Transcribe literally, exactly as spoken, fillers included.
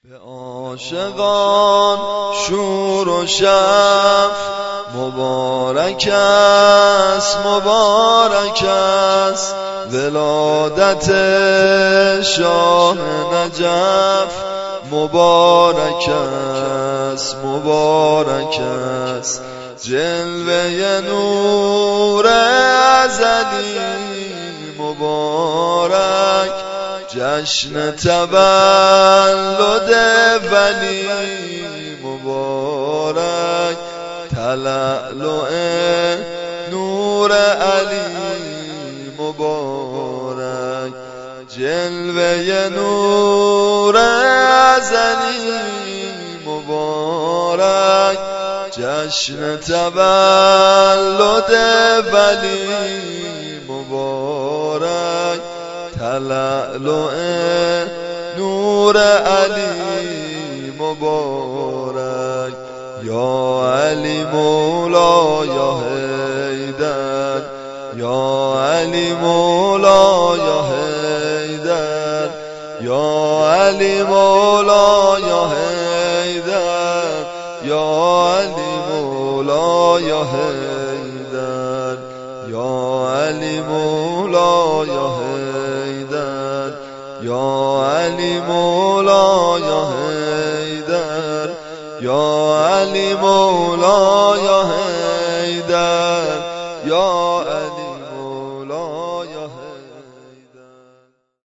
به عاشقان شور و شف مبارک است مبارک است ولادت شاه نجف مبارک است مبارک است جلوه نور ازلی مبارک جشن تولد ولی مبارک تلألؤ نور علی مبارک جلوه نور ازلی مبارک جشن تولد ولی مبارک تلألؤ نور علی مبارک یا علی مولا یا حیدر یا علی مولا یا حیدر یا علی مولا یا حیدر یا علی مولا یا حیدر یا علی مولا یا حیدر یا علی مولا یا حیدر یا علی مولا یا حیدر